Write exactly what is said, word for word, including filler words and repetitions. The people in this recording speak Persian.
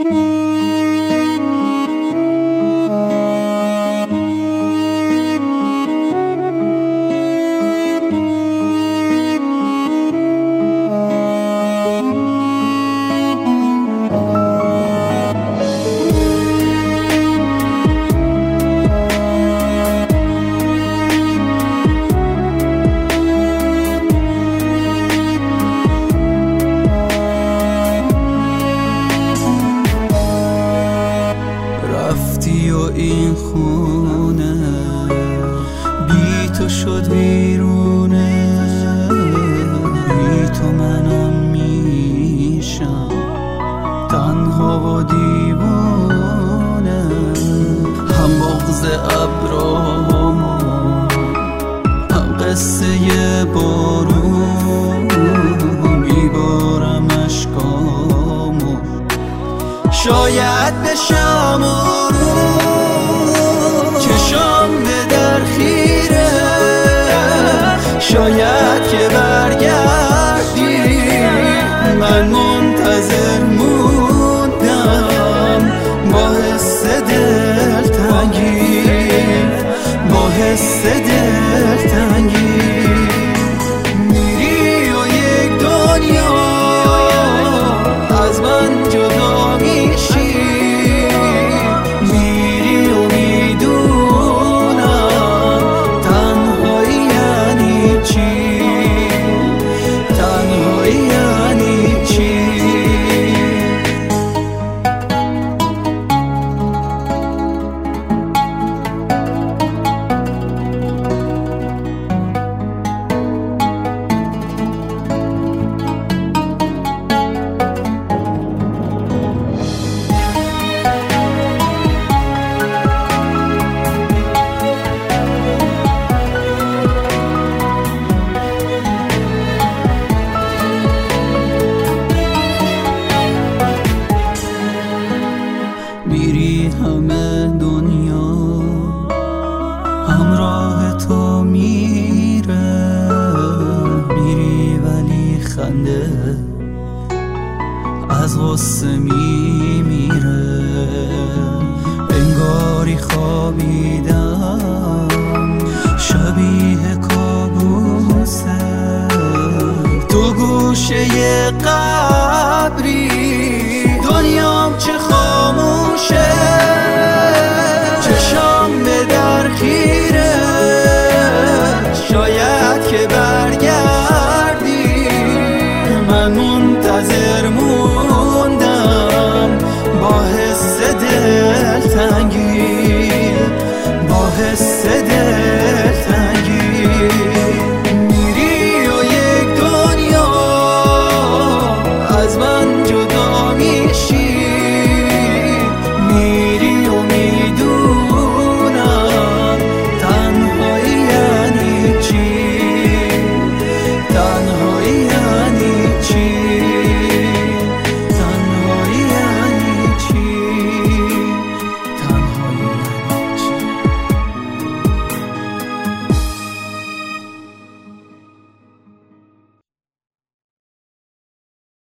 رفتی و این خونه بی تو شد ویرونه، بی تو منم میشم تنها و دیوونه. هم بغض ابرامو هم قصه بارون، میبارم اشکامو شاید بشم چشام به در خیره، شاید که برگردی من منتظر موندم با حس دلتنگی، با حس دلتنگی. میری و یک دنیا از من جدا میشی، میری همه دنیا همراه تو میره، میری ولی خنده از غصه میمیره. انگاری خوابیدم شبیه کابوسه، تو گوشه قبری